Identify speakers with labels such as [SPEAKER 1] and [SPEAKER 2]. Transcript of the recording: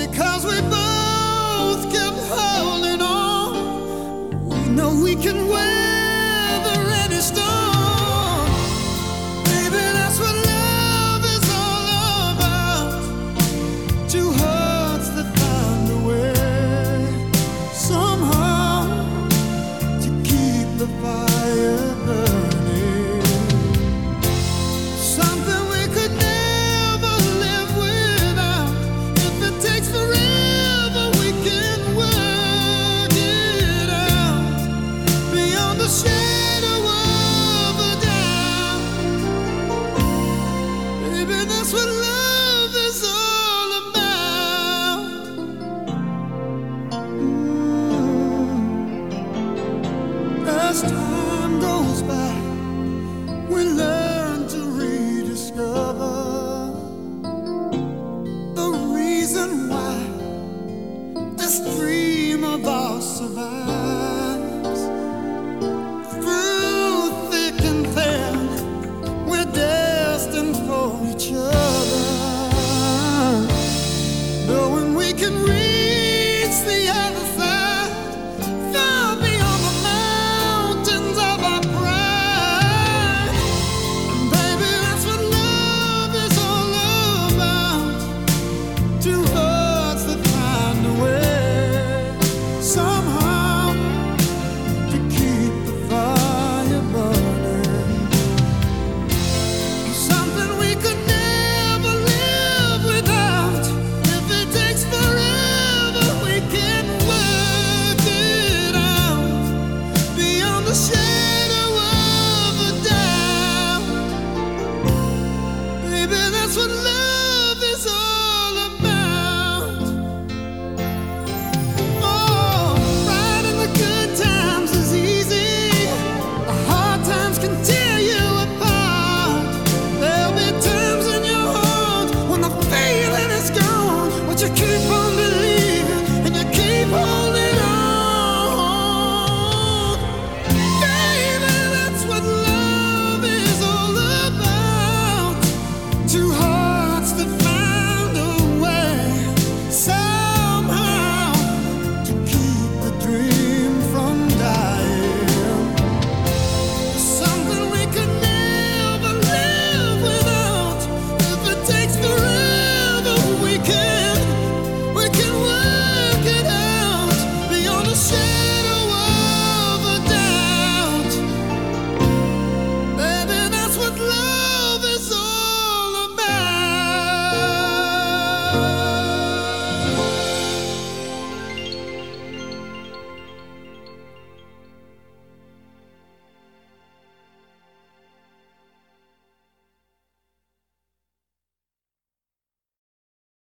[SPEAKER 1] because we both kept holding on. We know we can weather any storm. Baby, that's what love is all about. Two hearts that find a way somehow to keep the fire burning. Something we could never live without. If it takes forever, we can work it out beyond the shadow of a doubt. Baby, that's what love is all about. As time goes by, we learn to rediscover the reason why this dream of ours survives. Through thick and thin, we're destined for each other, knowing we can reach the other side, far beyond the mountains of our pride. And baby, that's what love is all about. Two hearts that find a way somehow to keep the fire burning. Something we could never live without. If it takes forever, we can work it out beyond the shadow of a doubt. Baby, that's what love is all about. Oh, riding the good times is easy. The hard times can tear you apart. There'll be times in your heart when the feeling is gone, but you keep on believing and you keep on